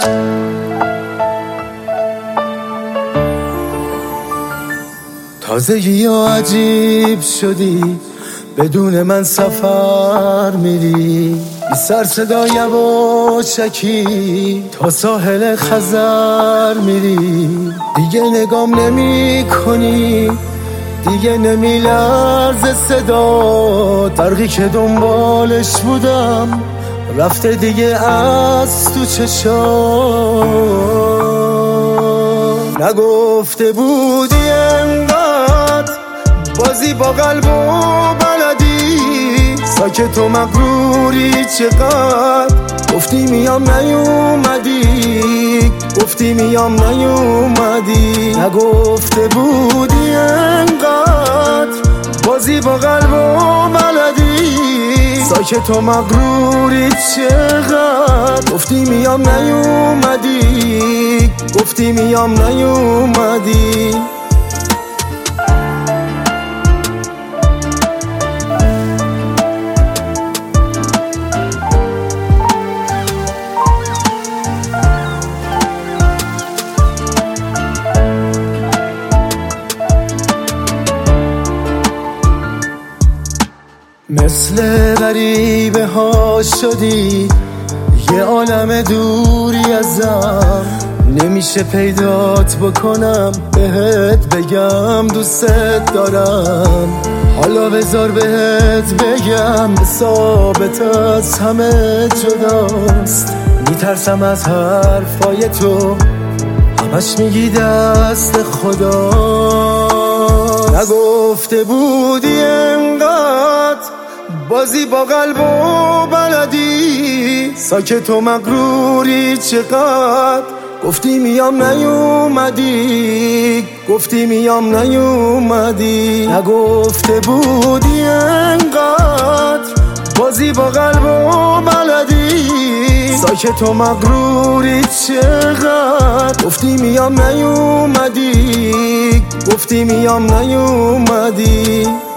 تازگی و عجیب شدی، بدون من سفر میری، بی سر صدا یواشکی تا ساحل خزر میری. دیگه نگام نمی کنی، دیگه نمی لرزه صدا، برقی که دنبالش بودم رفته دیگه از تو چشام. نگفته بودی انقدر بازی با قلب و بلدی، ساکت و مغروری چقدر، گفتی میام نیومدی، گفتی میام نیومدی. نگفته بودی انقدر بازی با قلب و بلدی، ساکت و مغروری چقدر، گفتی میام نیومدی، گفتی میام نیومدی. مثل غریبه ها شدی، یه عالم دوری ازم، نمیشه پیدات بکنم، بهت بگم دوست دارم. حالا بذار بهت بگم ثابت از همه جداست، میترسم از حرفای تو، همش میگی دست خدا. نگفته بودی انقدر بازی با قلب و بلدی، ساکت و مغروری چقدر، گفتی میام نیومدی، گفتی میام نیومدی. نگفته بودی انقدر بازی با قلب و بلدی، ساکت و مغروری چقدر، گفتی میام نیومدی، گفتی میام نیومدی.